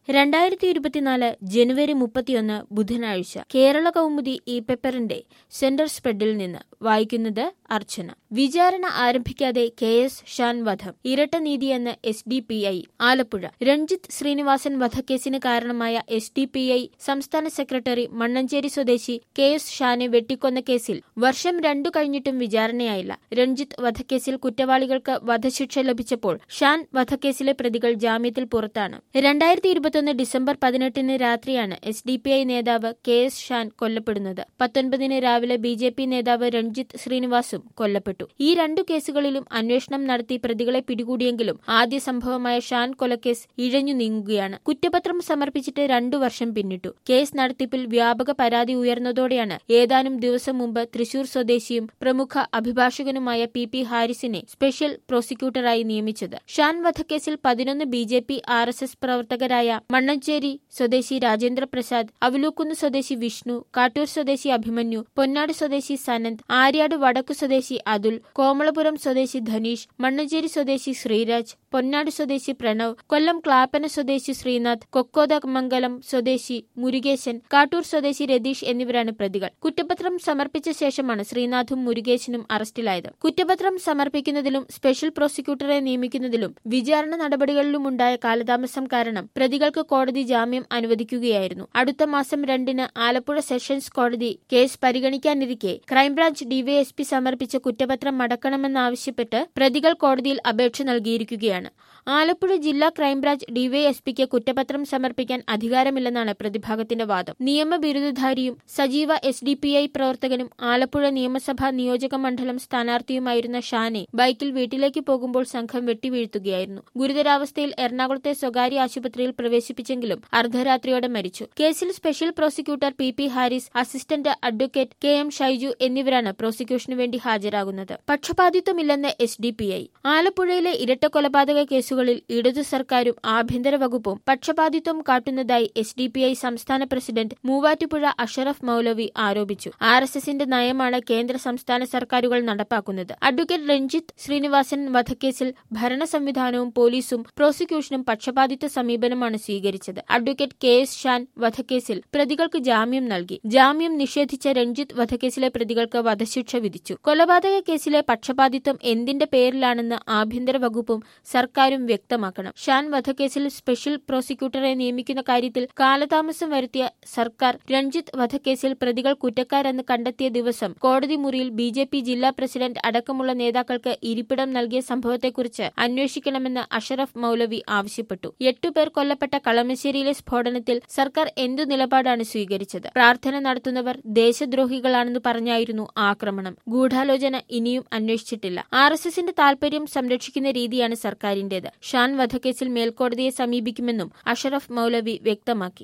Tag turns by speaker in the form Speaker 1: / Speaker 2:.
Speaker 1: 2024 ജനുവരി 31 ബുധനാഴ്ച കേരള കൗമുദി ഈ പേപ്പറിന്റെ സെന്റർ സ്പ്രെഡിൽ നിന്ന് വായിക്കുന്നത് അർച്ചന. വിചാരണ ആരംഭിക്കാതെ KS ഷാൻ വധം ഇരട്ട നീതിയെന്ന് SDPI ആലപ്പുഴ. രഞ്ജിത്ത് ശ്രീനിവാസൻ വധക്കേസിന് കാരണമായ SDPI സംസ്ഥാന സെക്രട്ടറി മണ്ണഞ്ചേരി സ്വദേശി KS ഷാനെ വെട്ടിക്കൊന്ന കേസിൽ വർഷം 2 കഴിഞ്ഞിട്ടും വിചാരണയായില്ല. രഞ്ജിത്ത് വധക്കേസിൽ കുറ്റവാളികൾക്ക് വധശിക്ഷ ലഭിച്ചപ്പോൾ ഷാൻ വധക്കേസിലെ പ്രതികൾ ജാമ്യത്തിൽ പുറത്താണ്. 2021 ഡിസംബർ 18 രാത്രിയാണ് SDPI നേതാവ് KS ഷാൻ കൊല്ലപ്പെടുന്നത്. 19 രാവിലെ BJP നേതാവ് രഞ്ജിത്ത് ശ്രീനിവാസും കൊല്ലപ്പെട്ടു. ഈ 2 കേസുകളിലും അന്വേഷണം നടത്തി പ്രതികളെ പിടികൂടിയെങ്കിലും ആദ്യ സംഭവമായ ഷാൻ കൊലക്കേസ് ഇഴഞ്ഞു നീങ്ങുകയാണ്. കുറ്റപത്രം സമർപ്പിച്ചിട്ട് 2 വർഷം പിന്നിട്ടു. കേസ് നടത്തിപ്പിൽ വ്യാപക പരാതി ഉയർന്നതോടെയാണ് ഏതാനും ദിവസം മുമ്പ് തൃശൂർ സ്വദേശിയും പ്രമുഖ അഭിഭാഷകനുമായ PP ഹാരിസിനെ സ്പെഷ്യൽ പ്രോസിക്യൂട്ടറായി നിയമിച്ചത്. ഷാൻ വധക്കേസിൽ 11 BJP RSS പ്രവർത്തകരായ മണ്ണഞ്ചേരി സ്വദേശി രാജേന്ദ്ര പ്രസാദ്, അവലൂക്കുന്ന് സ്വദേശി വിഷ്ണു, കാട്ടൂർ സ്വദേശി അഭിമന്യു, പൊന്നാട് സ്വദേശി സനന്ദ്, ആര്യാട് വടക്കു സ്വദേശി അതുൽ, കോമളപുരം സ്വദേശി ധനീഷ്, മണ്ണഞ്ചേരി സ്വദേശി ശ്രീരാജ്, പൊന്നാട് സ്വദേശി പ്രണവ്, കൊല്ലം ക്ലാപ്പന സ്വദേശി ശ്രീനാഥ്, കൊക്കോദമംഗലം സ്വദേശി മുരുകേശൻ, കാട്ടൂർ സ്വദേശി രതീഷ് എന്നിവരാണ് പ്രതികൾ. കുറ്റപത്രം സമർപ്പിച്ച ശേഷമാണ് ശ്രീനാഥും മുരുകേശനും അറസ്റ്റിലായത്. കുറ്റപത്രം സമർപ്പിക്കുന്നതിലും സ്പെഷ്യൽ പ്രോസിക്യൂട്ടറെ നിയമിക്കുന്നതിലും വിചാരണ നടപടികളിലുമുണ്ടായ കാലതാമസം കാരണം പ്രതികൾക്ക് കോടതി ജാമ്യം അനുവദിക്കുകയായിരുന്നു. അടുത്ത മാസം 2 ആലപ്പുഴ സെഷൻസ് കോടതി കേസ് പരിഗണിക്കാനിരിക്കെ ക്രൈംബ്രാഞ്ച് DYSP സമർപ്പിച്ച കുറ്റപത്രം മടക്കണമെന്നാവശ്യപ്പെട്ട് പ്രതികൾ കോടതിയിൽ അപേക്ഷ നൽകിയിരിക്കുകയാണ്. ആലപ്പുഴ ജില്ലാ ക്രൈംബ്രാഞ്ച് DYSPക്ക് കുറ്റപത്രം സമർപ്പിക്കാൻ അധികാരമില്ലെന്നാണ് പ്രതിഭാഗത്തിന്റെ വാദം. നിയമബിരുദധാരിയും സജീവ SDPI പ്രവർത്തകനും ആലപ്പുഴ നിയമസഭാ നിയോജക മണ്ഡലം സ്ഥാനാർത്ഥിയുമായിരുന്ന ഷാനെ ബൈക്കിൽ വീട്ടിലേക്ക് പോകുമ്പോൾ സംഘം വെട്ടിവീഴ്ത്തുകയായിരുന്നു. ഗുരുതരാവസ്ഥയിൽ എറണാകുളത്തെ സ്വകാര്യ ആശുപത്രിയിൽ പ്രവേശിപ്പിച്ചെങ്കിലും അർദ്ധരാത്രിയോടെ മരിച്ചു. കേസിൽ special prosecutor PP Haris, assistant advocate KM Shaiju എന്നിവരാണ് പ്രോസിക്യൂഷനു വേണ്ടി ഹാജരാകുന്നത്. പക്ഷപാതിത്വമില്ലെന്ന് SDPI. ആലപ്പുഴയിലെ ഇരട്ട കൊലപാതക കേസുകളിൽ ഇടതു സർക്കാരും ആഭ്യന്തര വകുപ്പും പക്ഷപാതിത്വം കാട്ടുന്നതായി SDPI സംസ്ഥാന പ്രസിഡന്റ് മൂവാറ്റുപുഴ അഷറഫ് മൗലവി ആരോപിച്ചു. RSSന്റെ നയമാണ് കേന്ദ്ര സംസ്ഥാന സർക്കാരുകൾ നടപ്പാക്കുന്നത്. അഡ്വക്കേറ്റ് രഞ്ജിത്ത് ശ്രീനിവാസൻ വധക്കേസിൽ ഭരണ സംവിധാനവും പോലീസും പ്രോസിക്യൂഷനും പക്ഷപാതിത്വ സമീപനമാണ് സ്വീകരിച്ചത്. അഡ്വക്കേറ്റ് KS ഷാൻ വധക്കേസിൽ പ്രതികൾക്ക് ജാമ്യം നൽകി. ജാമ്യം നിഷേധിച്ച രഞ്ജിത്ത് വധക്കേസിലെ പ്രതികൾക്ക് വധശിക്ഷ വിധിച്ചു. കൊലപാതക കേസിലെ പക്ഷപാതിത്വം എന്തിന്റെ പേരിലാണെന്ന് ആഭ്യന്തര വകുപ്പും സർക്കാരും വ്യക്തമാക്കണം. ഷാൻ വധക്കേസിൽ സ്പെഷ്യൽ പ്രോസിക്യൂട്ടറെ നിയമിക്കുന്ന കാര്യത്തിൽ കാലതാമസം വരുത്തിയ സർക്കാർ രഞ്ജിത്ത് വധക്കേസിൽ പ്രതികൾ കുറ്റക്കാരെന്ന് കണ്ടെത്തിയ ദിവസം കോടതി മുറിയിൽ BJP ജില്ലാ പ്രസിഡന്റ് അടക്കമുള്ള നേതാക്കൾക്ക് ഇരിപ്പിടം നൽകിയ സംഭവത്തെക്കുറിച്ച് അന്വേഷിക്കണമെന്ന് അഷറഫ് മൗലവി ആവശ്യപ്പെട്ടു. 8 പേർ കൊല്ലപ്പെട്ട കളമശ്ശേരിയിലെ സ്ഫോടനത്തിൽ സർക്കാർ എന്തു നിലപാടാണ് സ്വീകരിച്ചത്? പ്രാർത്ഥന നടത്തുന്നവർ ദേശദ്രോഹികളാണെന്ന് പറഞ്ഞായിരുന്നു ആക്രമണം. ഗൂഢാലോചന ഇനിയും അന്വേഷിച്ചിട്ടില്ല. RSSന്റെ താൽപര്യം സംരക്ഷിക്കുന്ന രീതിയാണ് സർക്കാരിന്റേത്. ഷാൻ വധക്കേസിൽ മേൽക്കോടതിയെ സമീപിക്കുമെന്നും അഷറഫ് മൗലവി വ്യക്തമാക്കി.